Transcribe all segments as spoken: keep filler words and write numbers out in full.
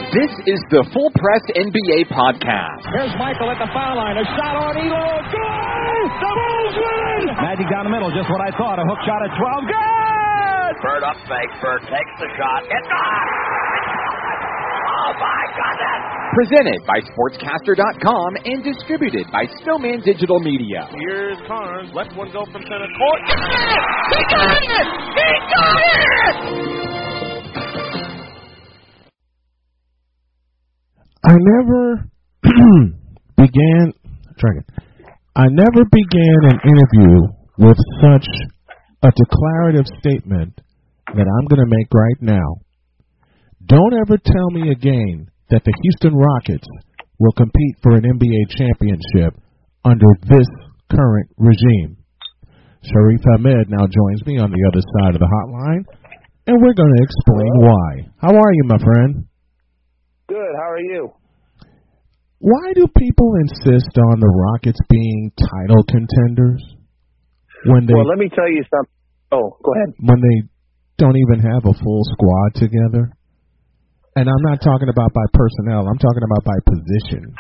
This is the Full Press N B A podcast. Here's Michael at the foul line. A shot on Elo. Good! The Bulls win! Magic down the middle. Just what I thought. A hook shot at twelve. Good! Bird up fake. Bird takes the shot. It's on! Oh, my goodness! Presented by Sportscaster dot com and distributed by Snowman Digital Media. Here's Carnes. Lets one go from center court. He got it! He got it! I never began, try again. I never began an interview with such a declarative statement that I'm going to make right now. Don't ever tell me again that the Houston Rockets will compete for an N B A championship under this current regime. Sharif Ahmed now joins me on the other side of the hotline, and we're going to explain why. How are you, my friend? Good. How are you? Why do people insist on the Rockets being title contenders when they? Well, let me tell you something. Oh, go ahead. When they don't even have a full squad together, and I'm not talking about by personnel. I'm talking about by position.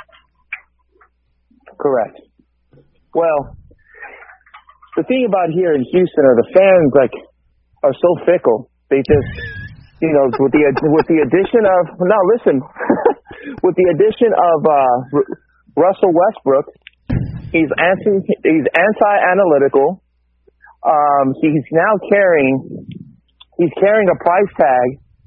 Correct. Well, the thing about here in Houston are the fans like are so fickle. They just. You know, with the with the addition of now listen, with the addition of uh, R- Russell Westbrook, he's anti he's anti-analytical. Um, he's now carrying he's carrying a price tag,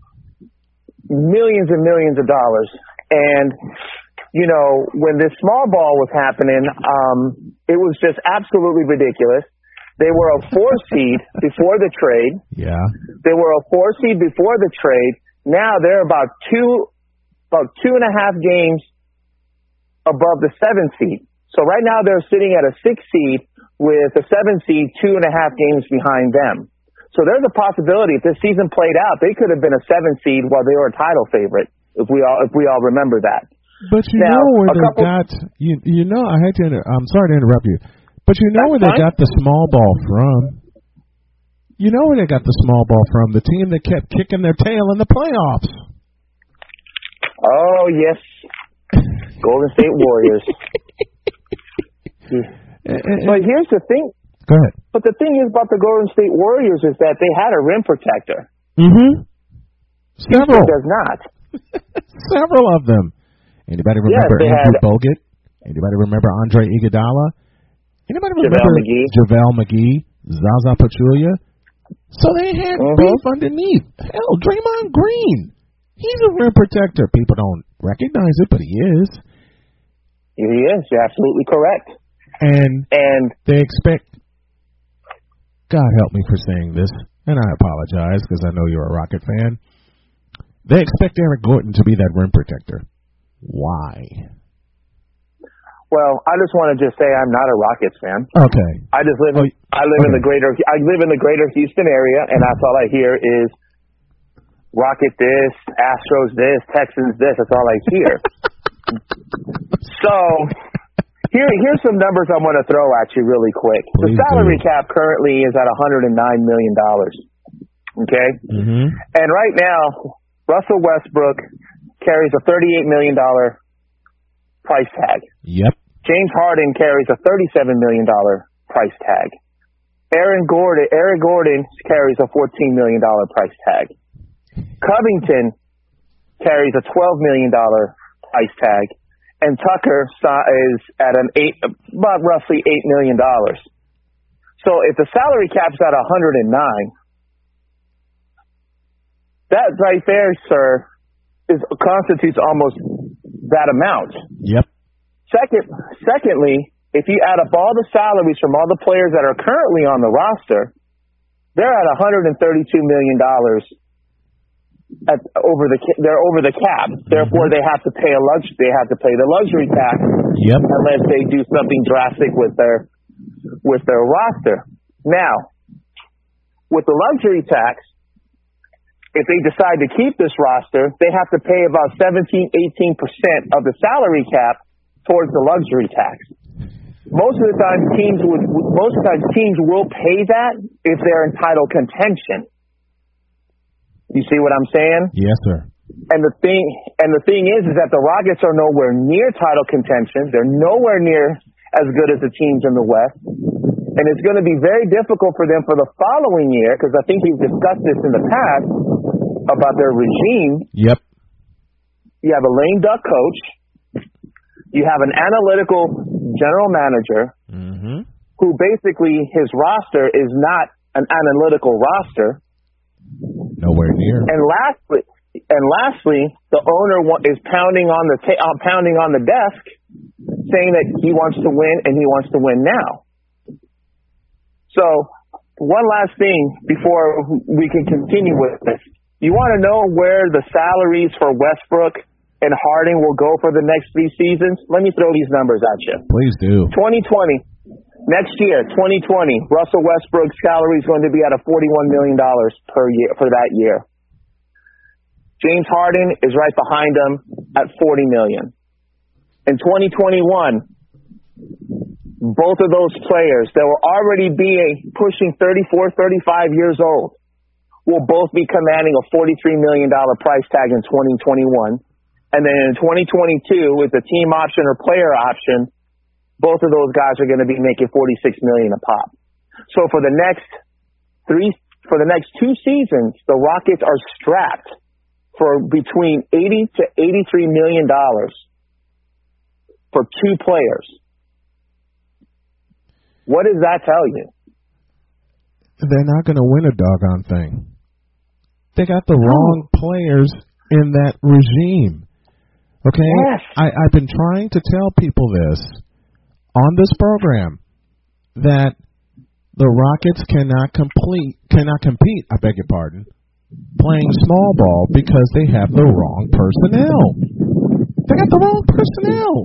millions and millions of dollars. And you know, when this small ball was happening, um, it was just absolutely ridiculous. They were a four seed before the trade. Yeah. They were a four seed before the trade. Now they're about two, about two and a half games above the seven seed. So right now they're sitting at a six seed with the seven seed two and a half games behind them. So there's a possibility if this season played out, they could have been a seven seed while they were a title favorite. If we all, if we all remember that. But you now, know where they couple, got you. You know, I hate to. Inter- I'm sorry to interrupt you. But you know where they got the small ball from. You know where they got the small ball from. The team that kept kicking their tail in the playoffs. Oh, yes. Golden State Warriors. But here's the thing. Go ahead. But the thing is about the Golden State Warriors is that they had a rim protector. Mm-hmm. Several. Houston does not. Several of them. Anybody remember yes, Andrew had, Bogut? Anybody remember Andre Iguodala? Anybody remember JaVale McGee? JaVale McGee, Zaza Pachulia? So they had mm-hmm. beef underneath. Hell, Draymond Green. He's a rim protector. People don't recognize it, but he is. He is. You're absolutely correct. And and they expect, God help me for saying this, and I apologize because I know you're a Rocket fan. They expect Eric Gordon to be that rim protector. Why? Well, I just want to just say I'm not a Rockets fan. Okay. I just live. In, oh, I live okay. in the greater. I live in the greater Houston area, and that's all I hear is Rocket this, Astros this, Texans this. That's all I hear. So here, here's some numbers I'm going to throw at you really quick. Please the salary do. cap currently is at one hundred nine million dollars. Okay. Mm-hmm. And right now, Russell Westbrook carries a thirty-eight million dollars price tag. Yep. James Harden carries a thirty-seven million dollars price tag. Aaron Gordon, Aaron Gordon carries a fourteen million dollars price tag. Covington carries a twelve million dollars price tag. And Tucker is at an eight, about roughly eight million dollars. So if the salary cap's at one hundred nine, that right there, sir, is constitutes almost that amount. Yep. Second, secondly, if you add up all the salaries from all the players that are currently on the roster, they're at one hundred thirty-two million dollars at over the they're over the cap. Therefore, they have to pay a lux they have to pay the luxury tax. Yep. Unless they do something drastic with their with their roster. Now, with the luxury tax, if they decide to keep this roster, they have to pay about seventeen, eighteen percent of the salary cap towards the luxury tax. Most of the time, teams would. Most of the time, teams will pay that if they're in title contention. You see what I'm saying? Yes, sir. And the thing, and the thing is, is that the Rockets are nowhere near title contention. They're nowhere near as good as the teams in the West. And it's going to be very difficult for them for the following year, because I think we've discussed this in the past about their regime. Yep. You have a lame duck coach. You have an analytical general manager mm-hmm. who basically his roster is not an analytical roster. Nowhere near. And lastly, and lastly, the owner is pounding on the ta- uh, pounding on the desk, saying that he wants to win and he wants to win now. So, one last thing before we can continue with this. You want to know where the salaries for Westbrook and Harden will go for the next three seasons? Let me throw these numbers at you. Please do. twenty twenty, next year, twenty twenty, Russell Westbrook's salary is going to be at a forty-one million dollars per year for that year. James Harden is right behind him at forty million dollars. In twenty twenty-one, both of those players that will already be a pushing thirty-four, thirty-five years old will both be commanding a forty-three million dollars price tag in twenty twenty-one. And then in twenty twenty-two, with the team option or player option, both of those guys are going to be making forty-six million dollars a pop. So for the next three, for the next two seasons, the Rockets are strapped for between eighty to eighty-three million dollars for two players. What does that tell you? They're not going to win a doggone thing. They got the wrong players in that regime. Okay? Yes. I, I've been trying to tell people this on this program, that the Rockets cannot complete, cannot compete, I beg your pardon, playing small ball because they have the wrong personnel. They got the wrong personnel.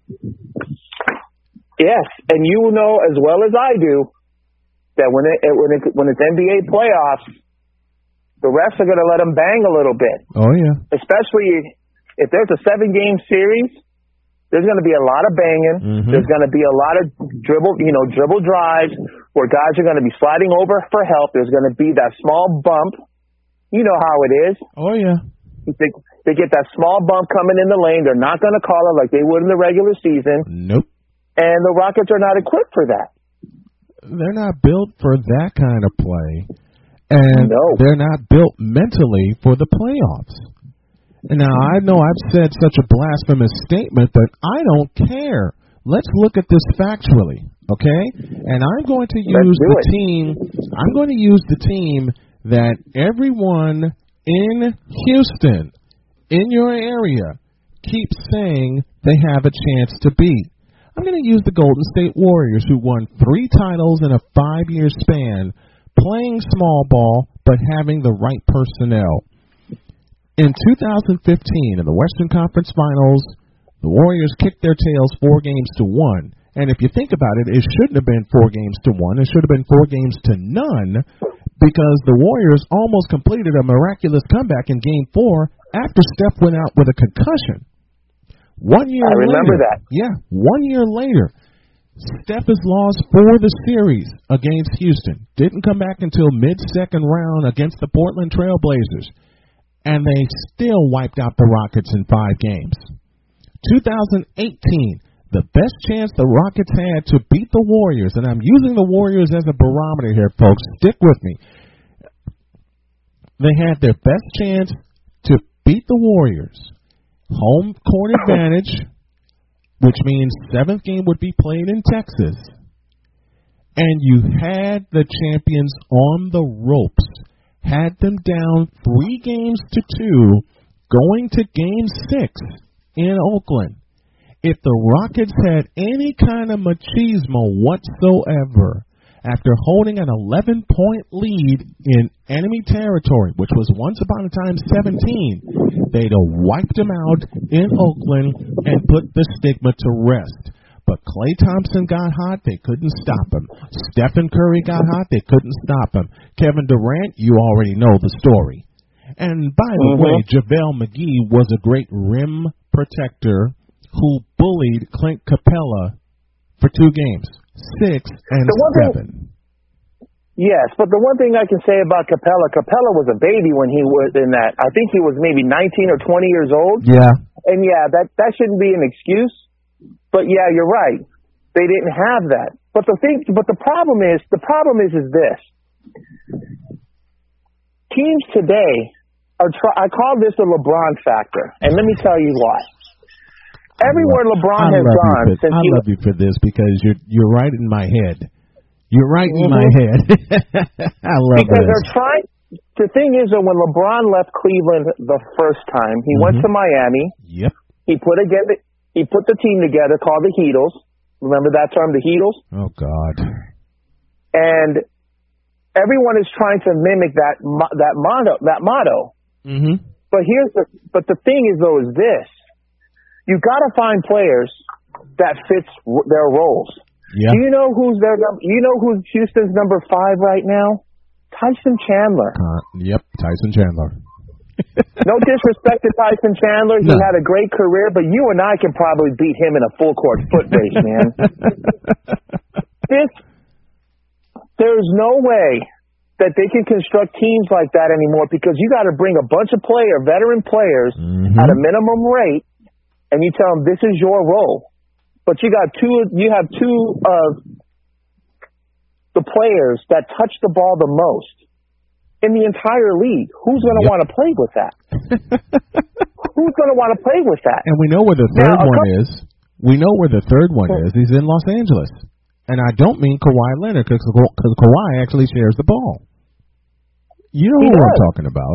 Yes, and you know as well as I do that when it when it when it's N B A playoffs, the refs are going to let them bang a little bit. Oh yeah. Especially if there's a seven-game series, there's going to be a lot of banging. Mm-hmm. There's going to be a lot of dribble, you know, dribble drives where guys are going to be sliding over for help. There's going to be that small bump. You know how it is. Oh yeah. They, they get that small bump coming in the lane. They're not going to call it like they would in the regular season. Nope. And the Rockets are not equipped for that. They're not built for that kind of play. And no. They're not built mentally for the playoffs. Now, I know I've said such a blasphemous statement, but I don't care. Let's look at this factually, okay? And I'm going to use the it. team, I'm going to use the team that everyone in Houston, in your area, keeps saying they have a chance to beat. I'm going to use the Golden State Warriors, who won three titles in a five-year span, playing small ball but having the right personnel. In two thousand fifteen, in the Western Conference Finals, the Warriors kicked their tails four games to one. And if you think about it, it shouldn't have been four games to one. It should have been four games to none, because the Warriors almost completed a miraculous comeback in Game four after Steph went out with a concussion. One year I remember later, that. Yeah, one year later, Steph has lost for the series against Houston. Didn't come back until mid-second round against the Portland Trail Blazers. And they still wiped out the Rockets in five games. two thousand eighteen, the best chance the Rockets had to beat the Warriors, and I'm using the Warriors as a barometer here, folks. Stick with me. They had their best chance to beat the Warriors. Home court advantage, which means seventh game would be played in Texas. And you had the champions on the ropes. Had them down three games to two, going to game six in Oakland. If the Rockets had any kind of machismo whatsoever, after holding an eleven-point lead in enemy territory, which was once upon a time seventeen, they'd have wiped them out in Oakland and put the stigma to rest. But Klay Thompson got hot, they couldn't stop him. Stephen Curry got hot, they couldn't stop him. Kevin Durant, you already know the story. And by the mm-hmm. way, JaVale McGee was a great rim protector who bullied Clint Capella for two games, six and the one seven. Thing, Yes, but the one thing I can say about Capella, Capella was a baby when he was in that. I think he was maybe nineteen or twenty years old. Yeah. And yeah, that, that shouldn't be an excuse. But yeah, you're right. They didn't have that. But the thing, but the problem is, the problem is, is this. Teams today are try, I call this the LeBron factor. And let me tell you why. Everywhere LeBron I has love gone you for, since I he love you for this because you're you're right in my head. You're right in mm-hmm. my head. I love because this. they're trying. The thing is that when LeBron left Cleveland the first time, he mm-hmm. went to Miami. Yep. He put together. He put the team together called the Heatles. Remember that term, the Heatles? Oh God. And everyone is trying to mimic that that motto. That motto. Mm-hmm. But here's the. But the thing is though is this. You got to find players that fits their roles. Yeah. Do you know who's their number? You know who's Houston's number five right now? Tyson Chandler. Uh, yep, Tyson Chandler. No disrespect to Tyson Chandler. He no. had a great career, but you and I can probably beat him in a full court foot race, man. this, there's no way that they can construct teams like that anymore because you got to bring a bunch of player, veteran players mm-hmm. at a minimum rate, and you tell them this is your role. But you got two. You have two of the players that touch the ball the most in the entire league. Who's going to yep. want to play with that? Who's going to want to play with that? And we know where the third now, one couple, is. We know where the third one is. He's in Los Angeles, and I don't mean Kawhi Leonard because Kawhi actually shares the ball. You know who I'm talking about?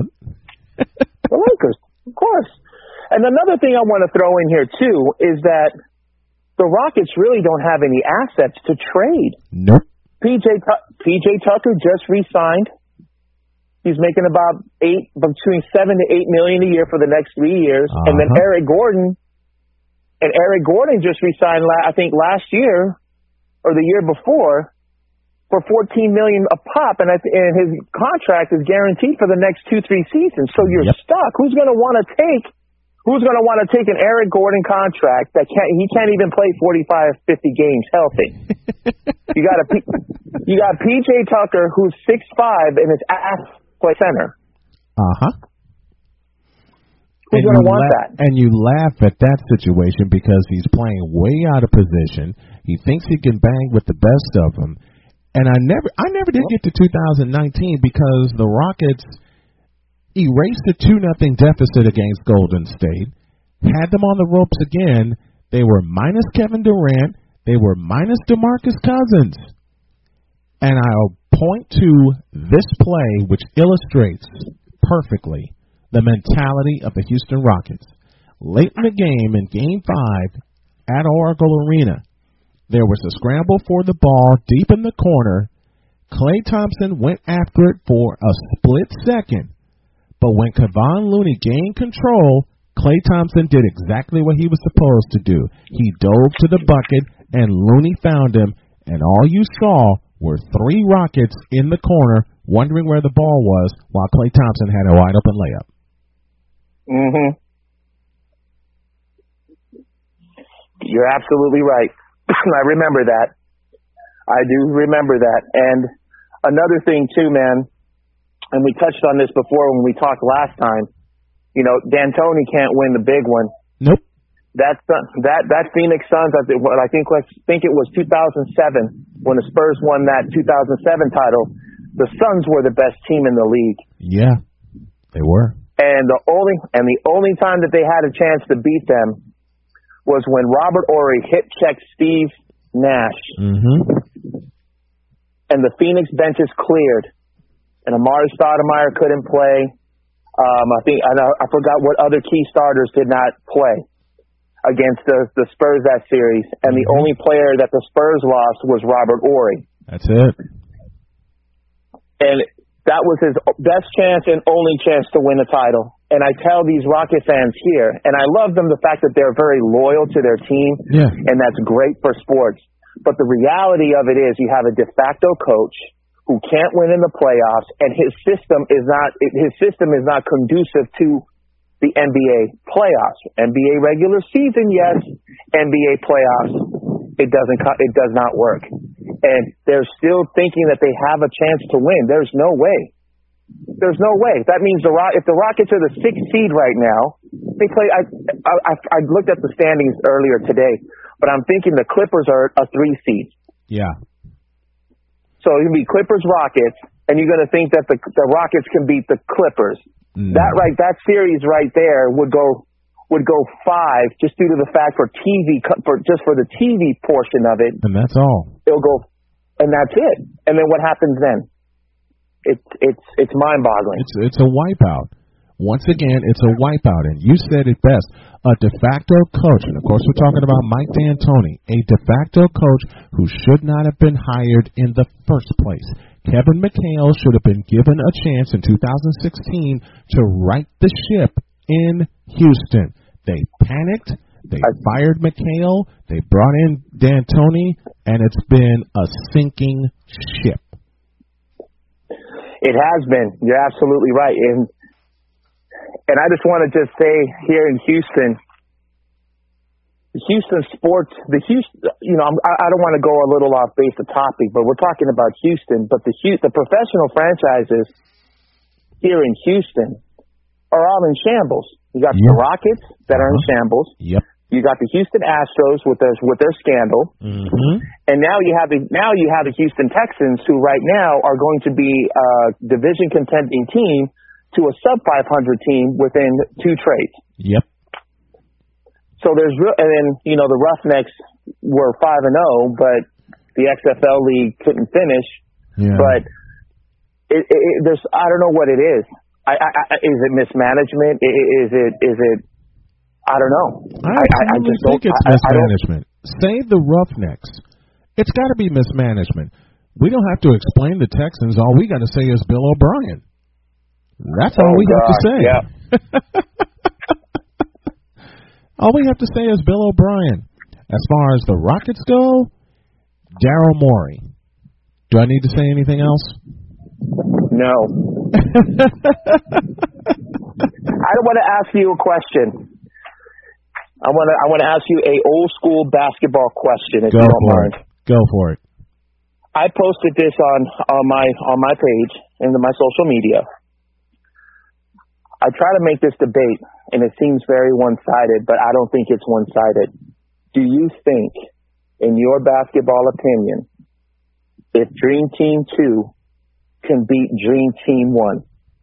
The Lakers, of course. And another thing I want to throw in here too is that the Rockets really don't have any assets to trade. Nope. P J P J Tucker just re-signed. He's making about eight, between seven to eight million a year for the next three years. Uh-huh. And then Eric Gordon, and Eric Gordon just re-signed, I think last year or the year before, for fourteen million a pop, and, and his contract is guaranteed for the next two, three seasons. So you're yep. stuck. Who's going to want to take? Who's going to want to take an Eric Gordon contract that can't, he can't even play forty-five, fifty games healthy? you got a, you got P J Tucker who's six five and is ass play center. Uh-huh. Who's going to want la- that? And you laugh at that situation because he's playing way out of position. He thinks he can bang with the best of them. And I never, I never did get to two thousand nineteen because the Rockets erased a two nothing deficit against Golden State, had them on the ropes again. They were minus Kevin Durant. They were minus DeMarcus Cousins. And I'll point to this play, which illustrates perfectly the mentality of the Houston Rockets. Late in the game, in Game five, at Oracle Arena, there was a scramble for the ball deep in the corner. Klay Thompson went after it for a split second. But when Kevon Looney gained control, Klay Thompson did exactly what he was supposed to do. He dove to the bucket, and Looney found him, and all you saw were three Rockets in the corner wondering where the ball was while Klay Thompson had a wide-open layup. Mm-hmm. You're absolutely right. I remember that. I do remember that. And another thing, too, man, and we touched on this before when we talked last time. You know, D'Antoni can't win the big one. Nope. That that that Phoenix Suns, I think, I think I think it was two thousand seven when the Spurs won that two thousand seven title. The Suns were the best team in the league. Yeah, they were. And the only and the only time that they had a chance to beat them was when Robert Horry hip checked Steve Nash, mm-hmm. and the Phoenix benches cleared. And Amari Stoudemire couldn't play. Um, I think I, I forgot what other key starters did not play against the, the Spurs that series. And the mm-hmm. only player that the Spurs lost was Robert Horry. That's it. And that was his best chance and only chance to win a title. And I tell these Rocket fans here, and I love them the fact that they're very loyal to their team, yeah. and that's great for sports. But the reality of it is you have a de facto coach who can't win in the playoffs, and his system is not his system is not conducive to the N B A playoffs. N B A regular season, yes. N B A playoffs, it doesn't it does not work. and they're still thinking that they have a chance to win. There's no way. There's no way. That means the Rock, if the Rockets are the sixth seed right now, they play. I, I I looked at the standings earlier today, but I'm thinking the Clippers are a three seed. Yeah. So it's gonna be Clippers Rockets, and you're gonna think that the the Rockets can beat the Clippers. Mm. That right, that series right there would go would go five just due to the fact for T V for just for the T V portion of it. And that's all. It'll go, and that's it. And then what happens then? It's it's it's mind-boggling. It's it's a wipeout. Once again, it's a wipeout, and you said it best. A de facto coach, and of course we're talking about Mike D'Antoni, a de facto coach who should not have been hired in the first place. Kevin McHale should have been given a chance in two thousand sixteen to right the ship in Houston. They panicked. They fired McHale. They brought in D'Antoni, and it's been a sinking ship. It has been. You're absolutely right. And and I just want to just say here in Houston, Houston sports, the Houston, you know, I, I don't want to go a little off base of topic, but we're talking about Houston. But the the professional franchises here in Houston are all in shambles. You got yep. the Rockets that are in uh-huh. shambles. Yep. You got the Houston Astros with their with their scandal, mm-hmm. and now you have the now you have the Houston Texans, who right now are going to be a division contending team to a sub five hundred team within two trades. Yep. So there's real, and then you know the Roughnecks were five and zero, but the X F L league couldn't finish. Yeah. But it, it, it, there's I don't know what it is. I, I, I, is it mismanagement? Is it is it I don't know. I, I, I just think don't, it's I, mismanagement. I Save the Roughnecks. It's got to be mismanagement. We don't have to explain the Texans. All we got to say is Bill O'Brien. That's all oh we God, have to say. Yeah. All we have to say is Bill O'Brien. As far as the Rockets go, Daryl Morey. Do I need to say anything else? No. I want to ask you a question. I want to I want to ask you a old school basketball question, if Go you don't for mind. it. Go for it. I posted this on, on my on my page and my social media. I try to make this debate, and it seems very one-sided, but I don't think it's one-sided. Do you think, in your basketball opinion, if Dream Team two can beat Dream Team one?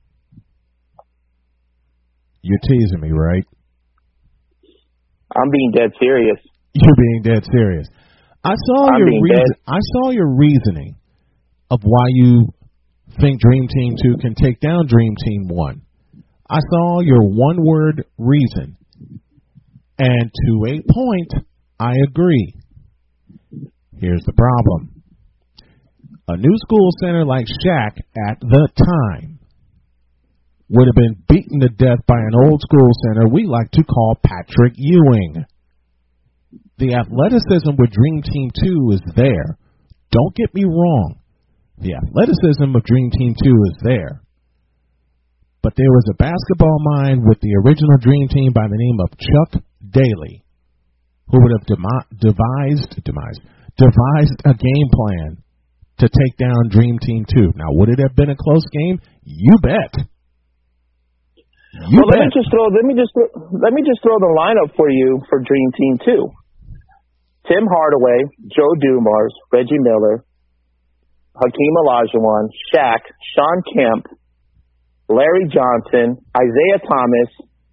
You're teasing me, right? I'm being dead serious. You're being dead serious. I saw I'm your being reason. dead. I saw your reasoning of why you think Dream Team two can take down Dream Team one. I saw your one-word reason, and to a point, I agree. Here's the problem: a new school center like Shaq at the time would have been beaten to death by an old school center we like to call Patrick Ewing. The athleticism with Dream Team two is there. Don't get me wrong. The athleticism of Dream Team two is there. But there was a basketball mind with the original Dream Team by the name of Chuck Daly, who would have demi- devised, demised, devised a game plan to take down Dream Team two. Now, would it have been a close game? You bet. You well, bet. let me just throw let me just let me just throw the lineup for you for Dream Team two. Tim Hardaway, Joe Dumars, Reggie Miller, Hakeem Olajuwon, Shaq, Sean Kemp, Larry Johnson, Isaiah Thomas,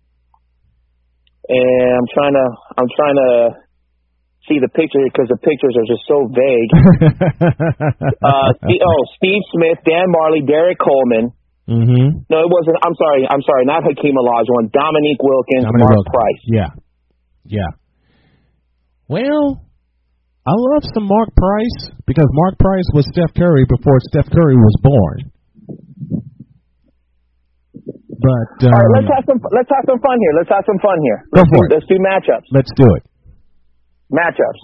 and I'm trying to I'm trying to see the picture because the pictures are just so vague. uh, oh, Steve Smith, Dan Marley, Derek Coleman. Mm-hmm. No, it wasn't. I'm sorry. I'm sorry. Not Hakeem Olajuwon. Dominique Wilkins, Dominique Mark Wilkins. Price. Yeah, yeah. Well, I love some Mark Price because Mark Price was Steph Curry before Steph Curry was born. But um, all right, let's have some let's have some fun here. Let's have some fun here. Go Let's for do, it. Let's do matchups. Let's do it. Matchups.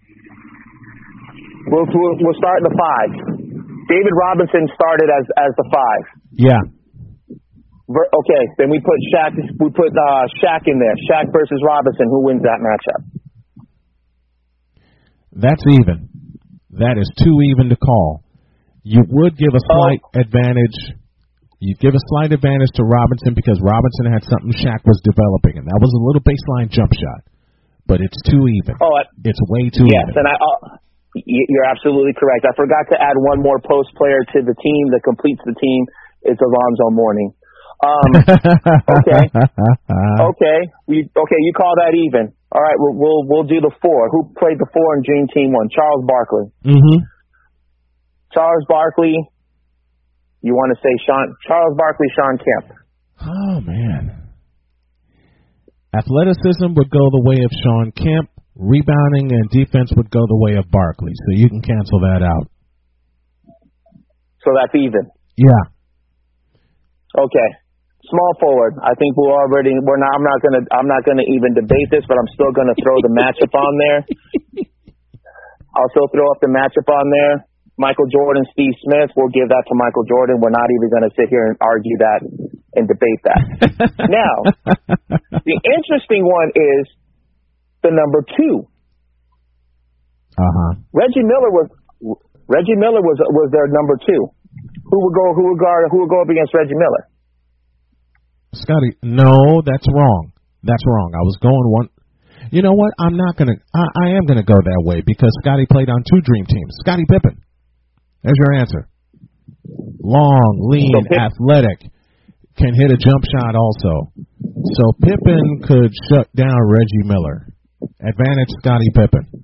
We'll we'll, we'll start in the five. David Robinson started as as the five. Yeah. Okay, then we put Shaq. We put uh, Shaq in there. Shaq versus Robinson. Who wins that matchup? That's even. that is too even to call. You would give a slight oh. advantage. You give a slight advantage to Robinson because Robinson had something Shaq was developing, and that was a little baseline jump shot. But it's too even. Oh, I, it's way too yes, even. Yes, and I, uh, you're absolutely correct. I forgot to add one more post player to the team that completes the team. It's Alonzo Mourning. Um, okay, okay, we, okay. You call that even? All right, we'll, we'll we'll do the four. Who played the four in Dream Team One? Charles Barkley. Mm-hmm. Charles Barkley. You want to say Sean? Charles Barkley, Sean Kemp. Oh man. Athleticism would go the way of Sean Kemp. Rebounding and defense would go the way of Barkley. So you can cancel that out. So that's even. Yeah. Okay. Small forward. I think we're already. We're not. I'm not gonna. I'm not gonna even debate this, but I'm still gonna throw the matchup on there. I'll still throw up the matchup on there. Michael Jordan, Steve Smith. We'll give that to Michael Jordan. We're not even gonna sit here and argue that and debate that. Now, the interesting one is the number two. Uh huh. Reggie Miller was. Reggie Miller was was their number two. Who would go? Who would guard? Who would go up against Reggie Miller? Scotty, no, that's wrong. That's wrong. I was going one. You know what? I'm not gonna. I, I am gonna go that way because Scotty played on two dream teams. Scottie Pippen. There's your answer. Long, lean, so athletic, can hit a jump shot also. So Pippen could shut down Reggie Miller. Advantage Scottie Pippen.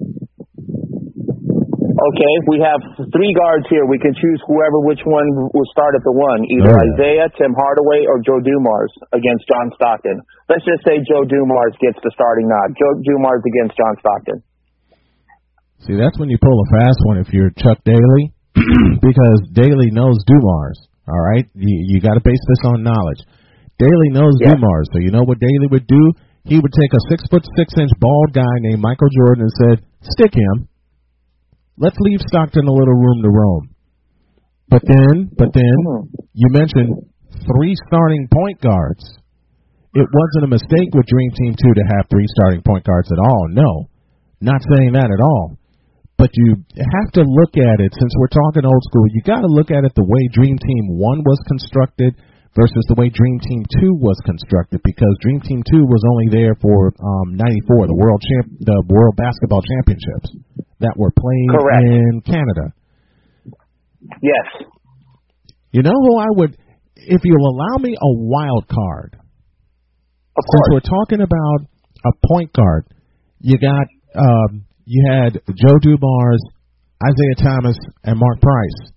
Okay, we have three guards here. We can choose whoever, which one will start at the one. Either oh, yeah. Isaiah, Tim Hardaway, or Joe Dumars against John Stockton. Let's just say Joe Dumars gets the starting nod. Joe Dumars against John Stockton. See, that's when you pull a fast one if you're Chuck Daly, because Daly knows Dumars, all right? You, you got to base this on knowledge. Daly knows yeah. Dumars, so you know what Daly would do? He would take a six foot six inch bald guy named Michael Jordan and said, stick him. Let's leave Stockton a little room to roam. But then, but then, you mentioned three starting point guards. It wasn't a mistake with Dream Team two to have three starting point guards at all. No, not saying that at all. But you have to look at it, since we're talking old school, you got to look at it the way Dream Team one was constructed versus the way Dream Team two was constructed, because Dream Team two was only there for um, ninety-four, the World Champ, the World Basketball Championships that were played Correct. in Canada. Yes. You know who I would, if you'll allow me a wild card. Of Since course. we're talking about a point guard, you got, um, you had Joe Dumars, Isaiah Thomas, and Mark Price.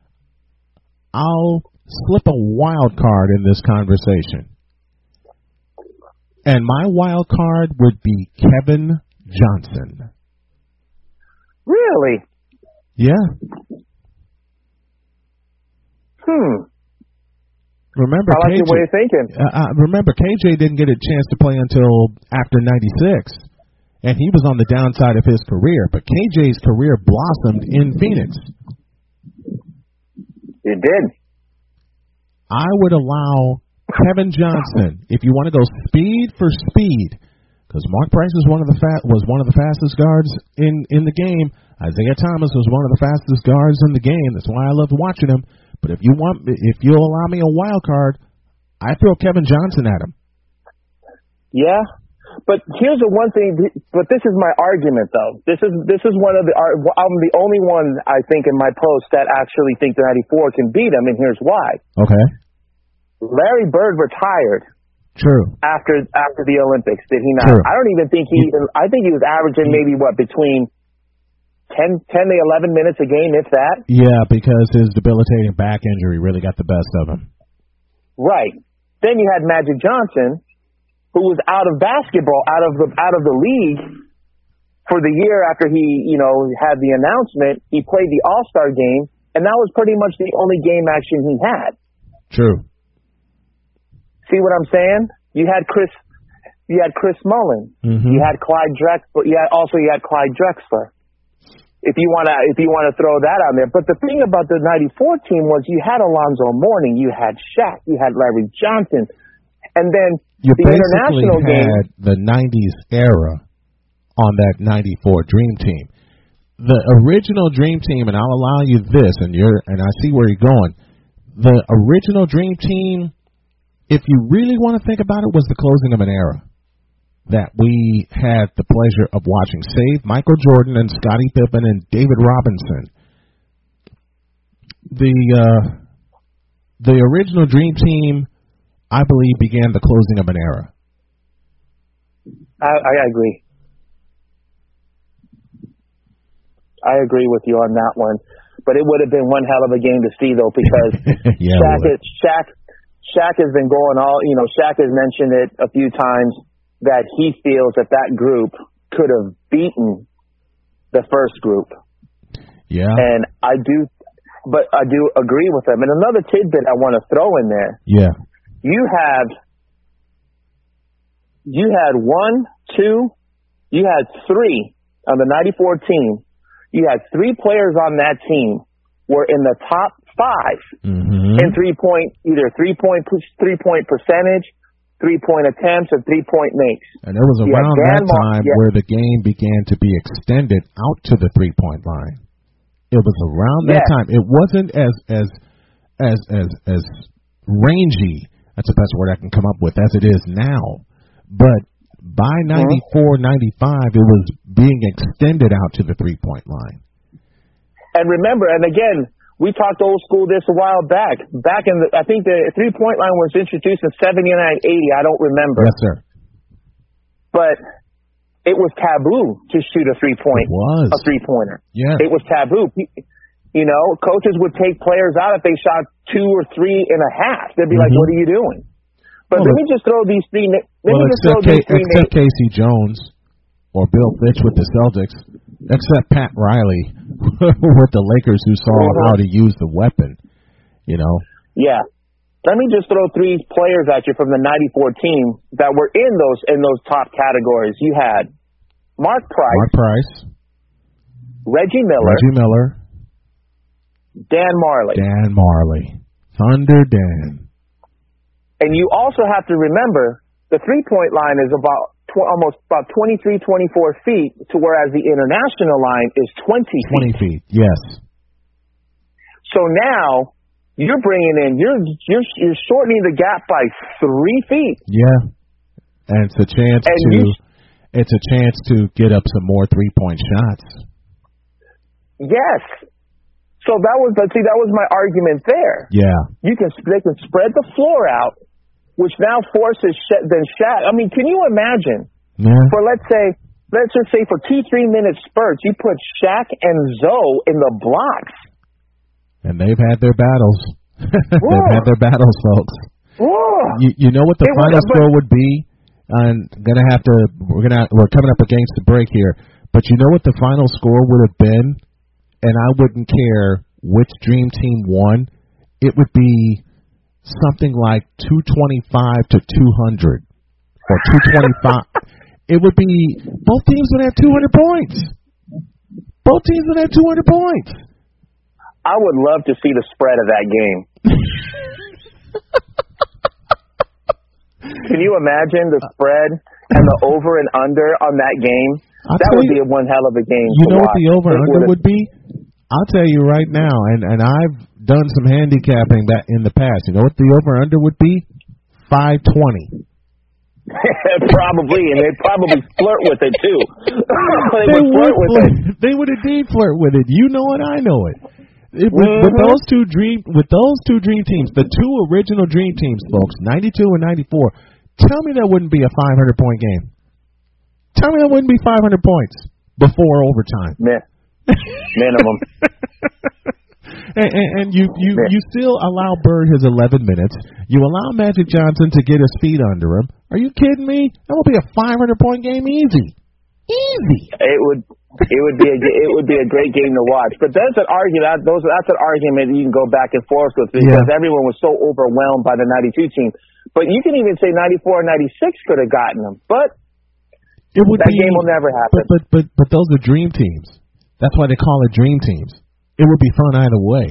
I'll slip a wild card in this conversation. And my wild card would be Kevin Johnson. Really? Yeah. Hmm. Remember, I like K J, your way of thinking. Uh, uh, remember, K J didn't get a chance to play until after ninety-six, and he was on the downside of his career. But K J's career blossomed in Phoenix. It did. I would allow Kevin Johnson, if you want to go speed for speed, because Mark Price was one of the fa- was one of the fastest guards in, in the game. Isaiah Thomas was one of the fastest guards in the game. That's why I loved watching him. But if you want, if you'll allow me a wild card, I throw Kevin Johnson at him. Yeah, but here's the one thing. But this is my argument, though. This is this is one of the. I'm the only one I think in my post that actually think the ninety-four can beat him, and here's why. Okay. Larry Bird retired. True. After after the Olympics, did he not? True. I don't even think he even. I think he was averaging maybe what between ten, ten to eleven minutes a game, if that. Yeah, because his debilitating back injury really got the best of him. Right. Then you had Magic Johnson, who was out of basketball, out of the out of the league for the year after he, you know, had the announcement. He played the All-Star game, and that was pretty much the only game action he had. True. See what I'm saying? You had Chris, you had Chris Mullin. Mm-hmm. You had Clyde Drexler. You had also you had Clyde Drexler. If you wanna, if you wanna throw that on there. But the thing about the ninety-four team was you had Alonzo Mourning, you had Shaq, you had Larry Johnson, and then you the basically international had game. The nineties era on that ninety-four Dream Team. the original Dream Team, and I'll allow you this, and you're and I see where you're going. The original Dream Team, if you really want to think about it, was the closing of an era that we had the pleasure of watching. Save Michael Jordan and Scottie Pippen and David Robinson. The uh, the original Dream Team, I believe, began the closing of an era. I, I agree. I agree with you on that one, but it would have been one hell of a game to see, though, because yeah, Shaq, is, Shaq, Shaq has been going all. You know, Shaq has mentioned it a few times that he feels that that group could have beaten the first group. Yeah, and I do, but I do agree with him. And another tidbit I want to throw in there. Yeah, you had you had one, two, you had three on the ninety-four team. You had three players on that team were in the top five mm-hmm. in three point, either three point three point percentage, three point attempts, or three point makes. And it was around that time yeah. where the game began to be extended out to the three point line. It was around that yeah. time. It wasn't as as as as as rangy. That's the best word I can come up with as it is now, but. By ninety-four, ninety-five, it was being extended out to the three-point line. And remember, and again, we talked old school this a while back. Back in the, I think the three-point line was introduced in seventy-nine, eighty. I don't remember. Yes, sir. But it was taboo to shoot a three-point, it was. a three-pointer. Yeah. It was taboo. You know, coaches would take players out if they shot two or three and a half. They'd be mm-hmm. like, "What are you doing?" But well, let me just throw these three. Let well, me just throw these K- three except names. Casey Jones or Bill Fitch with the Celtics, except Pat Riley with the Lakers, who saw uh-huh. how to use the weapon. You know. Yeah. Let me just throw three players at you from the ninety-four team that were in those in those top categories. You had Mark Price, Mark Price, Reggie Miller, Reggie Miller, Dan Marley, Dan Marley, Thunder Dan. And you also have to remember the three-point line is about tw- almost about twenty-three, twenty-four feet, to whereas the international line is twenty feet. twenty feet, yes. So now you're bringing in you're you're you're shortening the gap by three feet. Yeah, and it's a chance and to you, it's a chance to get up some more three-point shots. Yes. So that was see that was my argument there. Yeah. You can they can spread the floor out, which now forces Sha- then Shaq. I mean, can you imagine? Yeah. For let's say, let's just say for two, three minute spurts, you put Shaq and Zoe in the blocks. And they've had their battles. They've had their battles, folks. You, you know what the it final was, score would be? I'm gonna have to. We're gonna. We're coming up against the break here. But you know what the final score would have been? And I wouldn't care which Dream Team won. It would be something like two twenty-five to two hundred or two twenty-five. It would be, both teams would have two hundred points. Both teams would have two hundred points. I would love to see the spread of that game. Can you imagine the spread and the over and under on that game? I'll that would you, be one hell of a game. You know watch. what the over and under would be? I'll tell you right now, and, and I've done some handicapping that in the past. You know what the over-under would be? five twenty. Probably, and they'd probably flirt with it, too. they, they would flirt with flirt, it. They would indeed flirt with it. You know it, I know it. it with, mm-hmm. with those two dream, with those two dream teams, the two original dream teams, folks, ninety-two and ninety-four, tell me that wouldn't be a five hundred point game. Tell me that wouldn't be five hundred points before overtime. Man. Minimum. and, and, and you, you, you still allow Bird his eleven minutes. You allow Magic Johnson to get his feet under him. Are you kidding me? That would be a five hundred point game easy. Easy. It would it would be a it would be a great game to watch. But that's an argument. Those that's an argument you can go back and forth with because yeah. everyone was so overwhelmed by the ninety-two team. But you can even say ninety-four or ninety-six could have gotten them. But it would that be, game will never happen. But, but but but those are dream teams. That's why they call it dream teams. It would be fun either way.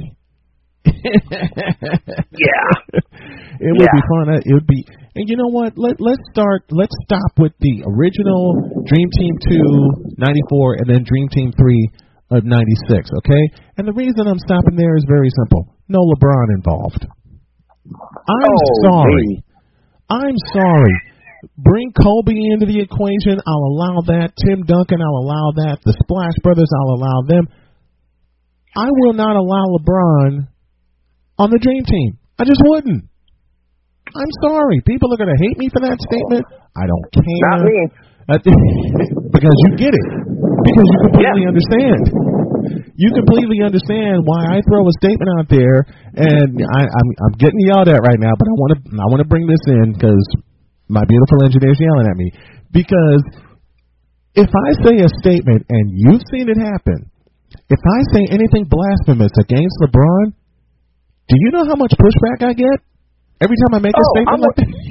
yeah. It would yeah. be fun. It would be, and you know what? Let let's start. Let's stop with the original Dream Team two, ninety-four, and then Dream Team three of ninety-six, okay? And the reason I'm stopping there is very simple. No LeBron involved. I'm oh, sorry. Geez. I'm sorry. Bring Kobe into the equation. I'll allow that. Tim Duncan, I'll allow that. The Splash Brothers, I'll allow them. I will not allow LeBron on the Dream Team. I just wouldn't. I'm sorry. People are going to hate me for that statement. I don't care. Not me. Because you get it. Because you completely yeah. understand. You completely understand why I throw a statement out there, and I, I'm, I'm getting yelled at right now, but I want to I want to bring this in because my beautiful engineer's yelling at me. Because if I say a statement, and you've seen it happen, if I say anything blasphemous against LeBron, do you know how much pushback I get every time I make a oh, statement I'm like that?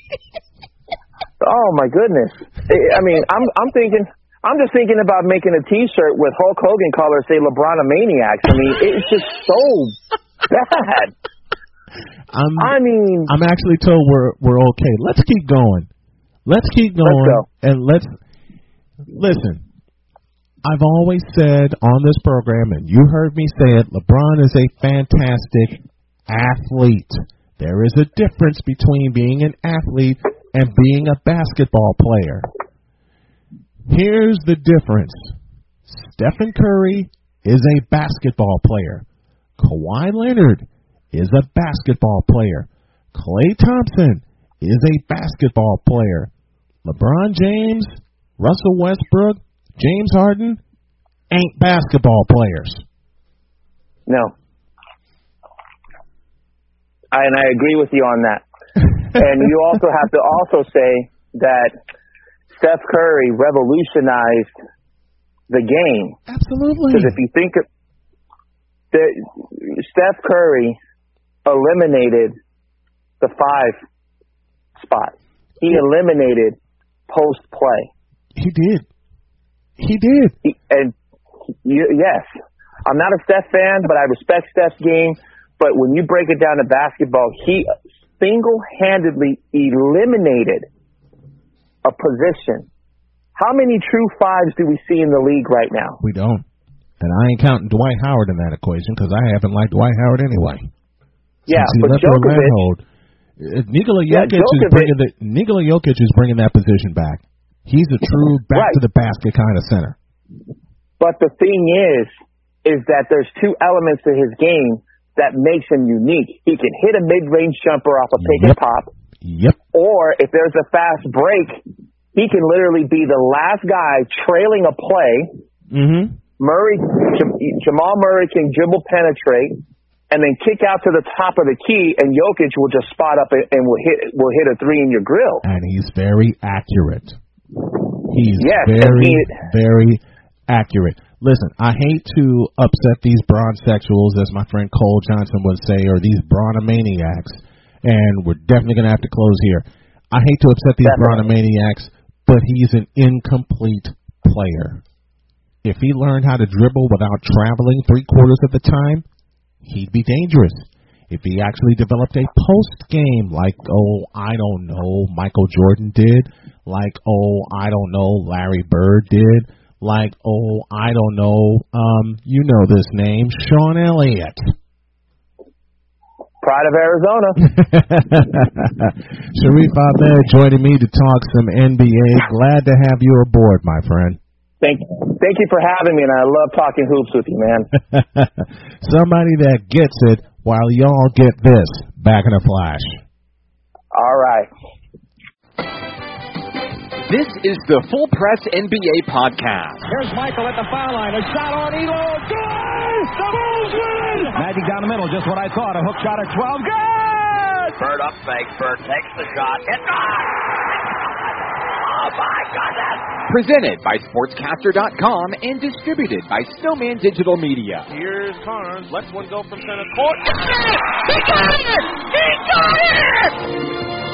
Oh my goodness! I mean, I'm I'm thinking. I'm just thinking about making a T-shirt with Hulk Hogan colors say LeBron a maniacs. I mean, it's just so bad. I'm, I mean, I'm actually told we're we're okay. Let's keep going. Let's keep going, let's go. and let's listen. I've always said on this program, and you heard me say it, LeBron is a fantastic athlete. There is a difference between being an athlete and being a basketball player. Here's the difference. Stephen Curry is a basketball player. Kawhi Leonard is a basketball player. Klay Thompson is a basketball player. LeBron James, Russell Westbrook, James Harden ain't basketball players. No. I, and I agree with you on that. And you also have to also say that Steph Curry revolutionized the game. Absolutely. Because if you think of the, Steph Curry eliminated the five spot. He eliminated post play. He did. He did. He, and you, yes, I'm not a Steph fan, but I respect Steph's game. But when you break it down to basketball, he single-handedly eliminated a position. How many true fives do we see in the league right now? We don't. And I ain't counting Dwight Howard in that equation because I haven't liked Dwight Howard anyway. Yeah, Since he but left Djokovic, Orlando, Nikola yeah, Jokic is Djokovic, bringing the Nikola Jokic is bringing that position back. He's a true back right. to the basket kind of center. But the thing is, is that there's two elements to his game that makes him unique. He can hit a mid-range jumper off a pick yep. and pop. Yep. Or if there's a fast break, he can literally be the last guy trailing a play. Mm-hmm. Murray, Jam- Jamal Murray can dribble penetrate and then kick out to the top of the key, and Jokic will just spot up and will hit will hit a three in your grill. And he's very accurate. He's yes, very, he, very accurate. Listen, I hate to upset these bronzexuals, as my friend Cole Johnson would say, or these bronzomaniacs, and we're definitely going to have to close here. I hate to upset these bronzomaniacs, but he's an incomplete player. If he learned how to dribble without traveling three quarters of the time, he'd be dangerous. If he actually developed a post game like, oh, I don't know, Michael Jordan did, like, oh, I don't know, Larry Bird did, like, oh, I don't know, um, you know this name, Sean Elliott. Pride of Arizona. Sharif Ahmed joining me to talk some N B A. Glad to have you aboard, my friend. Thank, thank you for having me, and I love talking hoops with you, man. Somebody that gets it while y'all get this back in a flash. All right. This is the Full Press N B A podcast. Here's Michael at the foul line. A shot on Elo. Good! The Bulls win! Magic down the middle. Just what I thought. A hook shot at twelve. Good! Bird up fake. Bird takes the shot. It's gone! Oh, my goodness! Presented by Sportscaster dot com and distributed by Snowman Digital Media. Here's Carnes. Lets one go from center court. He got it! He got it! He got it!